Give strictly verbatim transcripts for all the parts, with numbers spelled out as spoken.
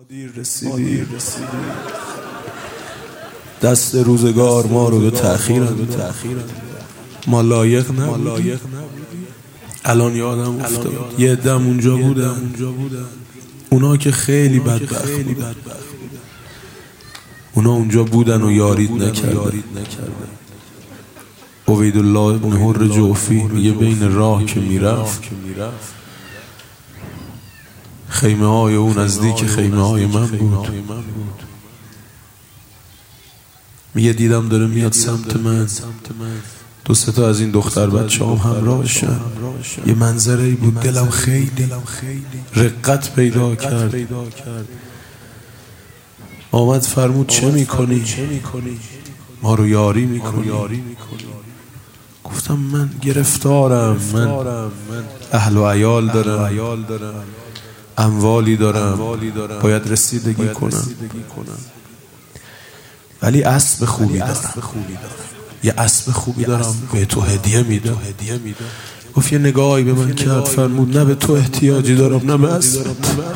دیر رسیدی دست روزگار ما رو به تأخیر ما لایق نبودیم. الان یادم افتاد یه عده‌ام اونجا بودن، اونا که خیلی بدبخت بودن، اونا اونجا بودن و یارید نکردن. عبیدالله ابن حر جوفی میگه بین راه که میرفت خیمه های اون نزدیک خیمه های من بود. میگه دیدم داره میاد سمت من، دو سه تا از این دختر بچه هم همراهشن. یه منظره بود دلم خیلی رقت پیدا کرد. آمد فرمود چه میکنی؟ ما رو یاری میکنی؟ گفتم من گرفتارم، من اهل و عیال دارم، اموالی دارم، باید رسیدگی کنم، ولی اسب خوبی دارم، یه اسب خوبی دارم به تو هدیه میدم. گفت یه نگاهی به من کرد، فرمود نه به تو احتیاجی دارم نه به اسب،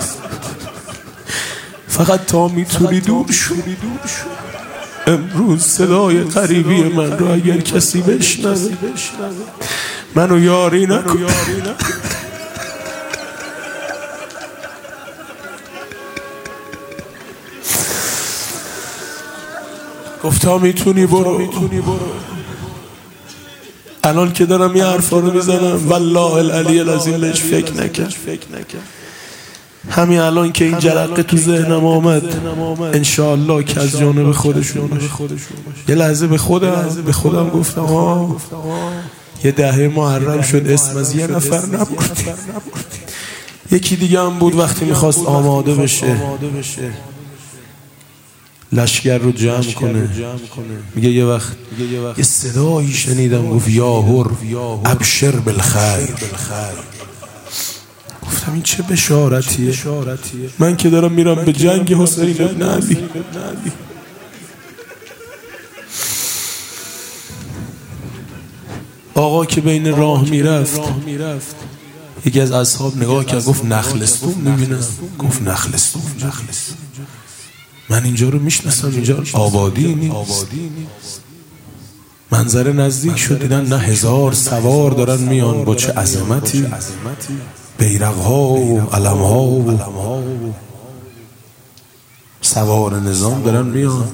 فقط تا میتونی دور شو. امروز صدای غریبی من رو اگر کسی بشنوه منو یاری نکن. گفتا میتونی برو. الان که دارم یه حرفا رو میزنم والله العلی العظیم بهش فکر نکرد. همین الان که این جرقه تو ذهنم آمد انشاءالله که از جانب خودشون باشه. یه لحظه به خودم به خودم گفتم آه یه دهه محرم شد اسم از یه نفر نبردی. یکی دیگه هم بود وقتی میخواست آماده بشه لشگر رو جمع کنه، میگه یه وقت یه صدایی شنیدم گفت یا هر ابشر بالخیر. گفتم این چه بشارتیه؟ من که دارم میرم به جنگ حسین ابن علی. آقا که بین راه میرفت یکی از اصحاب نگاه کرد گفت نخلستون میبینم. گفت نخلستون؟ من اینجا رو میشناسم، اینجا آبادی نیست. منظره نزدیک شد دیدن نه هزار سوار دارن میان با چه عظمتی، بیرق‌ها و علم‌ها و سوار نظام دارن میان.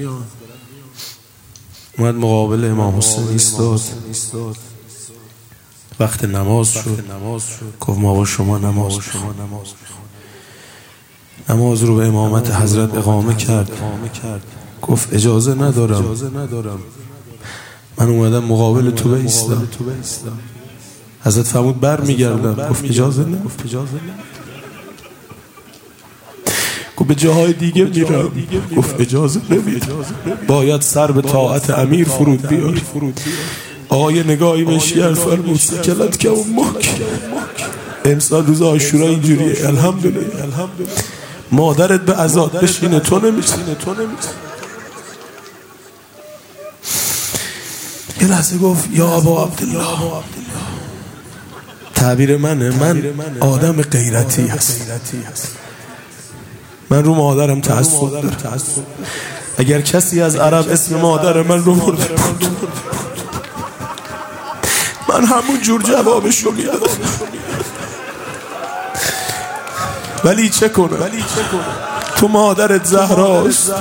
اومد مقابل امام حسین ایستاد. وقت نماز شد گفت ما با شما نماز نماز رو به امامت حضرت اقامه کرد. گفت اجازه ندارم، من اومدم مقابل تو بایستم. حضرت فرمود بر میگردم. گفت اجازه نه. گفت به جاهای دیگه میرم. گفت اجازه نمیدم، باید سر به طاعت امیر فرود بیاری. آقای نگاهی بهش کرد فرمود سکلت که اون مک امسال روز عاشورا اینجوریه. الحمدلله مادرت به عزاد بشینه تو نمیشینه. یه لحظه گفت یا ابا عبدالله، تعبیر منه، من آدم غیرتی هست، من رو مادرم تعصب دارم. اگر کسی از عرب اسم مادر من رو برده من همون جور جوابشو میدم. ولی چه کنه تو مادرت زهراست،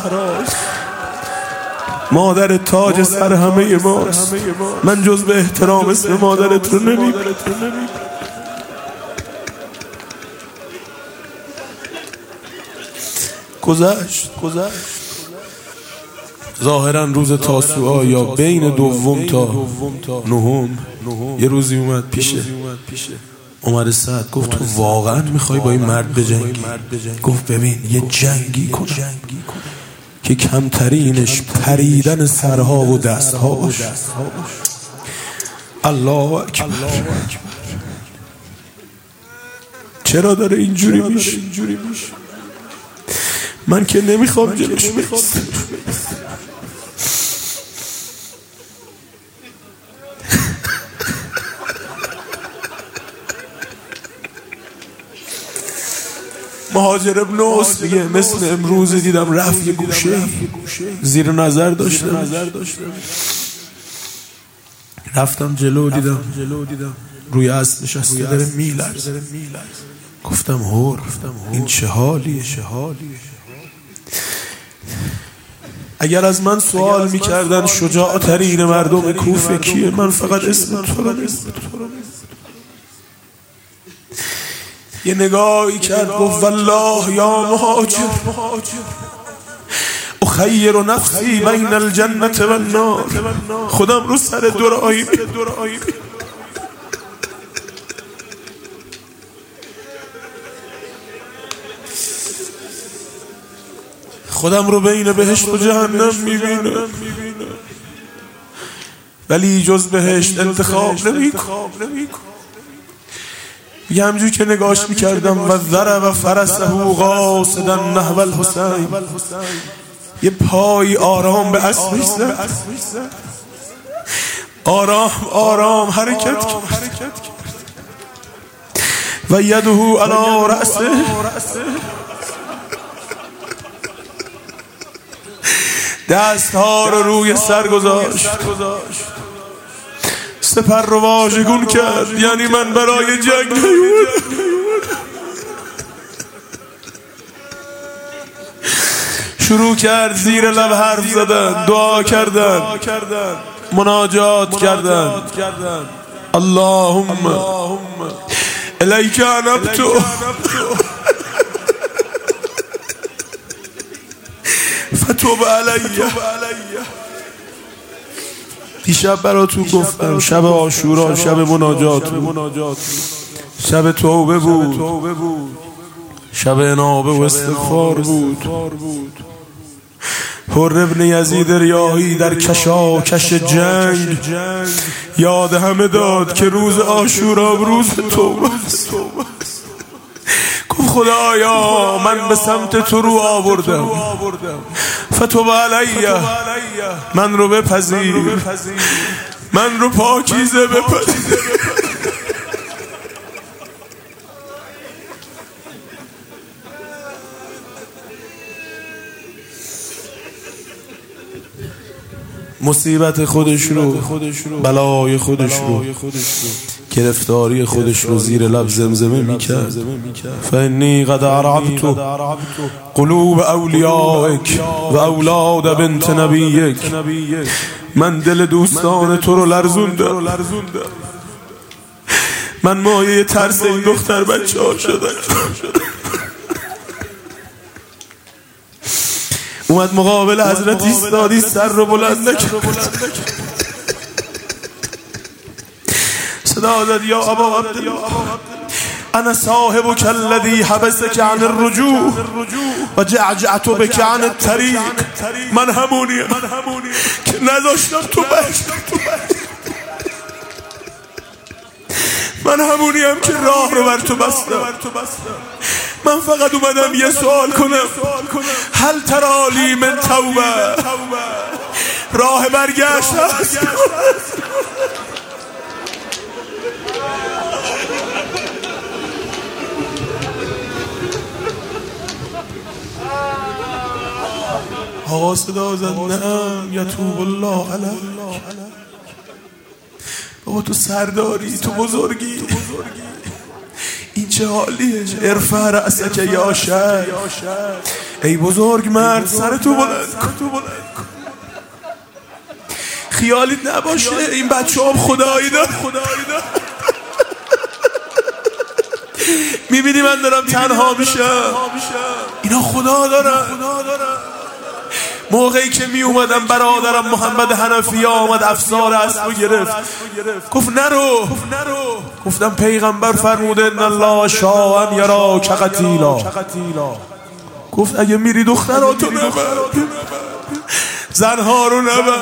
مادر تاج سر همه ماست. من جز به احترام اسم مادرت رو نمیبرم. گذشت ظاهرا روز تاسوعا یا بین دوم تا نهم یه روزی اومد پیشه عمر سعد. گفت تو واقعا میخوای با این مرد بجنگی؟ گفت ببین یه جنگی کنم که کمترینش پریدن سرها و دستها باشه. الله اکبر. چرا داره اینجوری میشه؟ من که نمیخوام جلوش بایستم. ما مهاجر ابن اوس میگه مثل امروز دیدم رفت یه گوشه زیر نظر داشتم، رفتم جلو دیدم روی اسب نشسته داره میلرزه. گفتم هور این چه حالیه؟ اگر از من سوال میکردن شجاع ترین مردم کوفه کیه، من فقط اسم تو رو یه نگاهی کرد گفت والله یا مهاجر اخیر نفسی بین الجنت و النار، خودم رو سر دورایی خودم رو بین بهشت و جهنم میبینم، ولی جز بهشت انتخاب نمیکنم. یه همجور که نگاش میکردم و ضرب فرسه قاصدا نحو الحسین، یه پای آرام به اسبش زد، آرام آرام حرکت کرد و یده علی رأسه، دست ها رو روی سر گذاشت، سپر رو واژگون کرد، یعنی من برای جنگ نیومدم. شروع کرد زیر لب حرف زدن، دعا کردن، مناجات کردن. اللهم الیک انبت فتوب علیه. دیشب براتون گفتم شب عاشورا شب مناجات بود، شب توبه بود، شب انابه و استغفار بود. حر ابن یزید ریاحی در کشاکش جنگ یاد همه داد که روز عاشورا روز توبه است. گفت خدایا من به سمت تو رو آوردم، فتوب علیه، من رو بپذیر، من رو پاکیزه بپذیر. مصیبت خودش رو، بلای خودش رو، گرفتاری خودش رو زیر لب زمزمه میکرد. فانی قد ارعبت قلوب اولیائک و اولاد بنت نبیک، من دل دوستان تو رو لرزوندم، من مایه ترس این دختر بچه ها شدم. اومد مقابل حضرت ایستادی، سر رو بلند نکرد، صدا زد یا ابا عبدالله انا صاحبک الذی حبسک عن الرجوع و جعجعت بک عن الطریق، من همونیم که نذاشتم تو بشت، من همونیم که راه رو بر تو بستم. من فقط اومدم یه سوال کنم، هل ترالی من توبه، راه برگشت هست؟ آقا صدا زد نعم یتوب الله علیک. بابا تو سرداری، تو بزرگی، این چه حالیه؟ ارفع رأسک یا شیخ، ای بزرگ مرد سر تو بلند کن، خیالیت نباشه این بچه هم خدایی دار. میبینی من دارم تنها میشم، اینا خدا دارن. موقعی که می اومدم برادرم محمد حنفی آمد افسار اسبو گرفت، گفت نرو. گفتم پیغمبر فرموده ان الله شاء ان یراک قتیلا، گفت اگه میری دختراتو نبر، زنها رو نبر.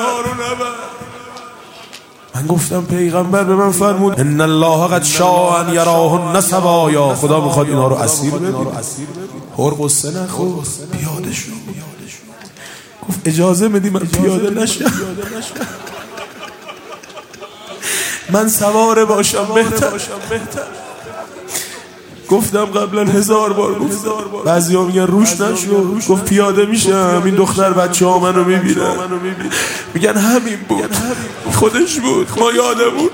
من گفتم پیغمبر به من فرمود ان الله قد شاء ان یراهن سبایا، خدا میخواد اینا رو اسیر ببینه. هر قصه نخور، پیاده شو. گفت اجازه بدی من پیاده نشم، من سوار باشم بهتر. گفتم قبلا هزار بار گفتم، بعضی ها میگن روش نشو، گفت پیاده میشم این دختر بچه ها منو میبینن، میگن همین بود، خودش بود، ما یاده بود،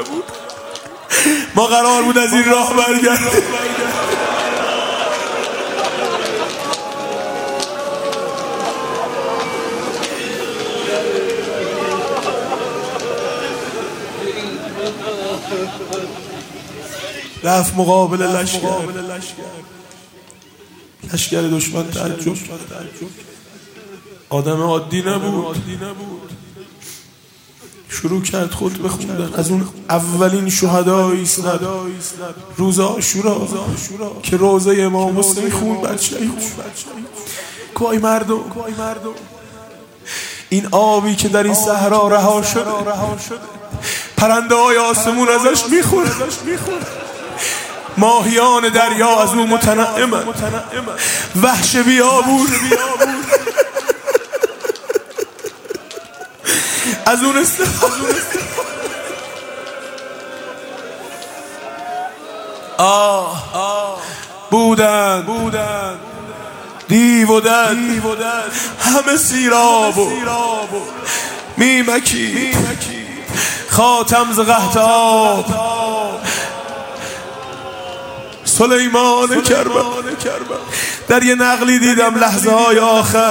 ما قرار بود از این راه برگردیم. رفت مقابل لشکر، لشکر دشمن تعجب، آدم عادی نبود، شروع کرد خطبه خوندن. از اون اولین شهدای ایستاد روز عاشورا که روزه امام حسین خون بچه کوی مردم، این آبی که در این صحرا رها شده، پرنده های آسمون ازش میخوره، ماهیان دریا از اون متنعمن، وحش بیابون از اون استفاده. آه بودن دیو و دد همه سیراب و میمکی، خاتم ز قحطاب سلیمان کربن. در یه نقلی دیدم لحظه های آخر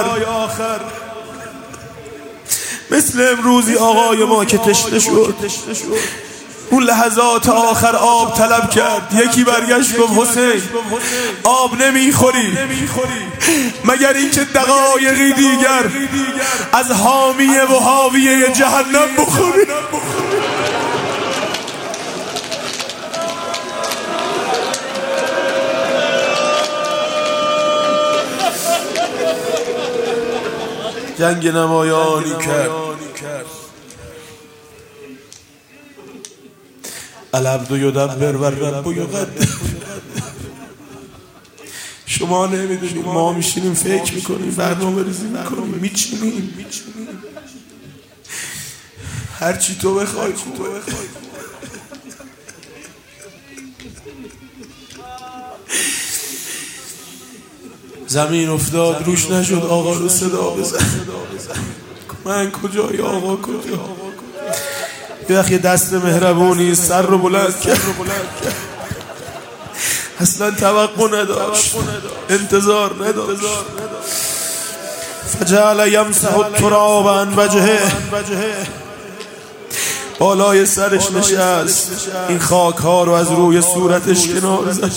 مثل امروزی آقای ما که تشنه شد، اون لحظات آخر آب طلب کرد، یکی برگشت گفت حسین آب نمیخوری مگر اینکه دقایقی دیگر از حامیه و حاویه جهنم بخوری. جنگ نمایانی کرد، العبد یدبر و الرب یقدر. شما نمیدونید، ما میشینیم فکر میکنیم، برنامه ریزی میکنیم، میچینیم، هرچی تو بخوای خوبه. زمین افتاد روش نشد، آقا رو صدا بزن، من کجایی آقا کجا؟ یه وقت یه دست مهربونی سر رو بلند کرد، اصلا توقع نداشت، انتظار نداشت. فجعل یمسح التراب عن وجهه، بالای سرش نشست، این خاک ها رو از روی صورتش کنار زد،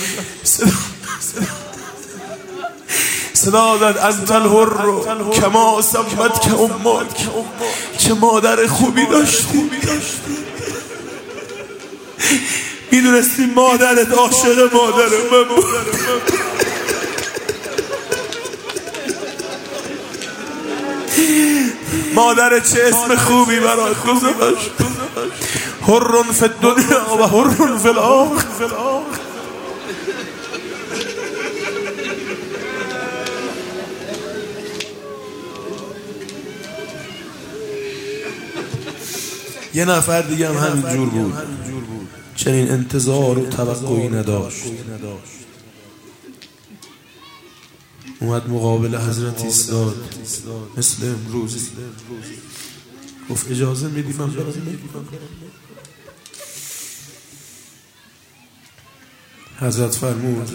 صدا داد انت الحر کما سمت که امت، چه مادر خوبی داشتی، میدونستی مادرت عاشق مادر من بود. مادر چه اسم خوبی برات گذاشت، حر فی الدنیا و حر فی الاخره. یه نفر دیگه هم همین جور بود، چنین انتظار و توقعی نداشت، اومد مقابل حضرت ایستاد مثل امروز، گفت اجازه میدی من برم؟ حضرت فرمود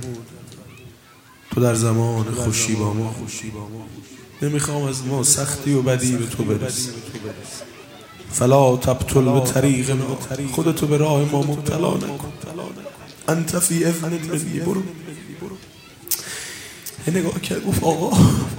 تو در زمان خوشی با ما، نمیخوام از ما سختی و بدی به تو برسی، فلا تبتل به طریق ما، خودتو به راه ما مبتلا نکن، انت فی اذن منی، برو. نگاه کرد گفت آقا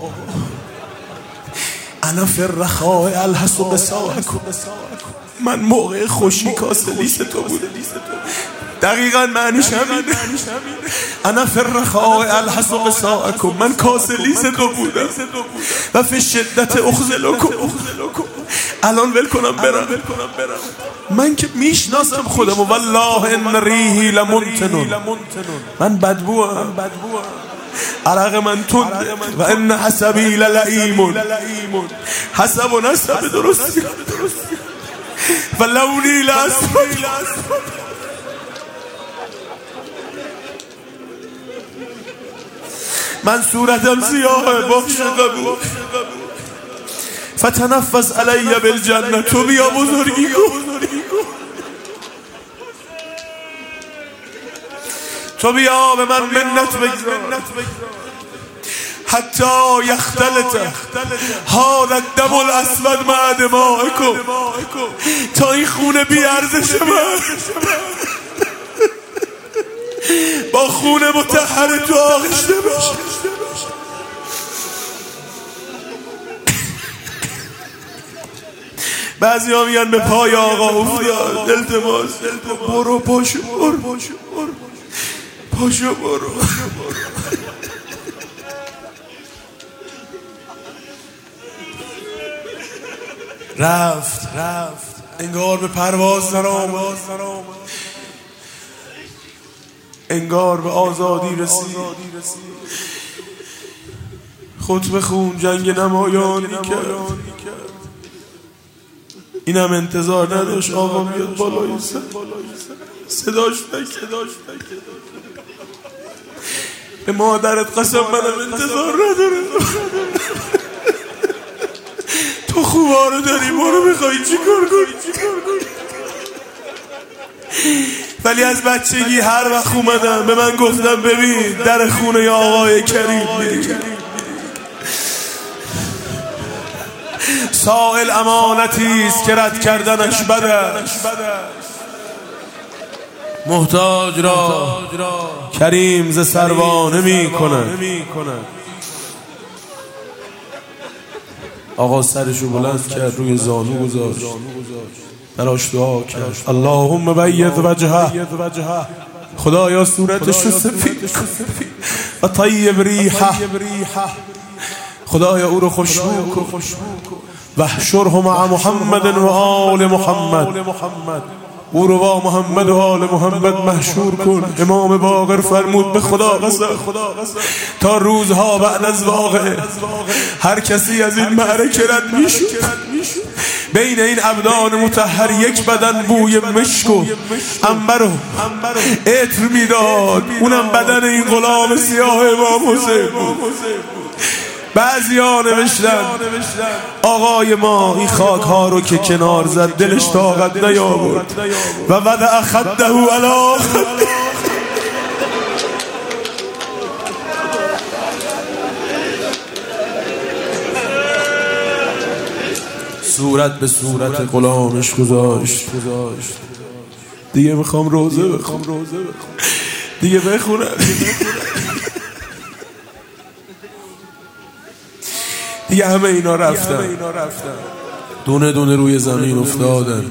انا فی الرخاء الحس بساعکم، من موقع خوشی کاسه لیست تو بوده. دقیقا معنیش همینه، انا فی الرخاء الحس بساعکم، من کاسه لیست تو بودم و فی شدت اخذلکم، الان ول کنم برم. من که میشناسم خودم، والله ان ریحی لمنتن، من بدبوام، عرق من تند و ان حسبی للئیم، حسب و نسب درستی و لونی لاسود. من صورتم سیاهه باشه قبول، فتنفس علی بالجنه، تو بیا بزرگی کن، تو بیا به من منت بگذار، حتی یختلط هذا الدم الاسود مع دمائکم، تا این خون بی ارزش من با خون مطهر تو آغشته بشه. بعضی ها میگن به پای آقا افتاد، التماس برو پاشو برو پاشو برو. رفت رفت انگار به پرواز در آمد، انگار به آزادی رسید. خطبه خون جنگ نمایانی کرد، اینم انتظار نداشت آقا بیاد بالای سر، صداش نکرد. به مادرت قسم منم انتظار ندارم، تو خوبا رو داری، برو میخوایی چی کار کنی. ولی از بچگی هر وقت اومدم به من گفتم ببین در خونه آقای کریم میری، سائل امانتی است که رد کردنش بد است، محتاج را کریم ز سروانه می کند. آقا سرشو بلند کرد، روی زانو گذاشت، براش دعا کرد اللهم بید وجهه، خدایا صورتشو سفید و طیب ریحه، خدایا او رو خوشبو کن و احشره مع محمد و آل محمد، او رو با محمد و آل محمد محشور کن. امام باقر فرمود به خدا قسم تا روزها بعد از واقعه هر کسی از این معرکه رد میشد، بین این ابدان مطهر یک بدن بوی مشک و عنبر و عطر میداد، اونم بدن این غلام سیاه امام حسین بود. بعضی ها نوشتن آقای ما این خاک ها رو که کنار زد دلش طاقت نیاورد و وضع خده علی خده، صورت به صورت غلامش گذاشت. دیگه میخوام روزه بخونم، دیگه بخونم. دیگه همه اینا رفتن، دونه دونه روی زمین افتادن.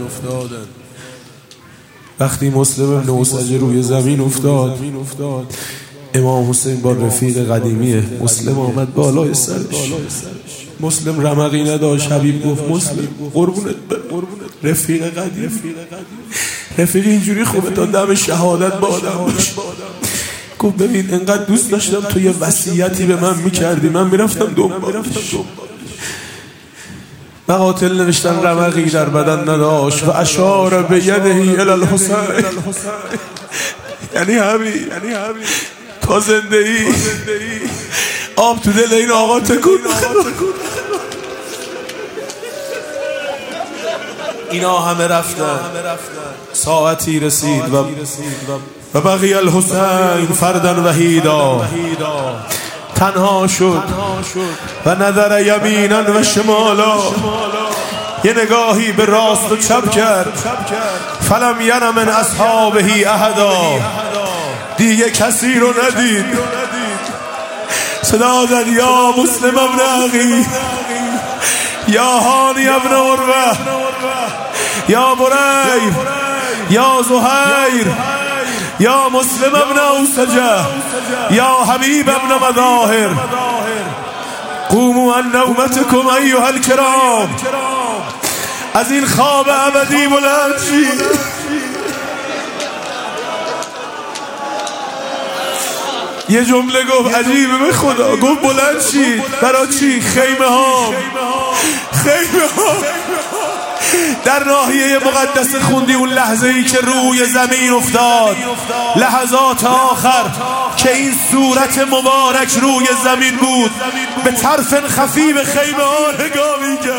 وقتی مسلم ابن اوسجه روی زمین افتاد، امام حسین با رفیق قدیمی مسلم آمد بالای سرش. مسلم رمقی نداشت، حبیب گفت مسلم قربونت برم، رفیق قدیم، رفیق اینجوری خوبه تا دم شهادت با آدم باشه. گفت ببین انقدر دوست داشتم تو یه وصیتی به من میکردی، من میرفتم دنبالش. مقاتل نوشتن رمقی در بدن نداشت و اشار به یده الی الحسین، یعنی همین تا زنده ای آب تو دل این آقا تکون. اینا همه رفتن، ساعتی رسید و و بقی الحسین فردن وحیدا، تنها شد و نظر یمینا و شمالا، یه نگاهی به راست و چپ کرد، فلم یر من اصحابه احدا، دیگه کسی رو ندید. صدا زد یا مسلم ابن عقیل، یا هانی ابن عروه، یا بریر، یا زهیر، یا مسلم ابن اوسجه، یا حبیب ابن مظاهر، قوموا عن نومتكم ایها الکرام، از این خواب ابدی بلند شید. یه جمله گفت عجیبه به خدا، گفت بلند شید برای چی؟ خیمه ها خیمه ها در ناحیه مقدس خوندی اون لحظه ای که روی زمین افتاد، لحظات آخر که این صورت مبارک روی زمین بود، به طرف خفی به خیمه ها نگاه می‌کرد.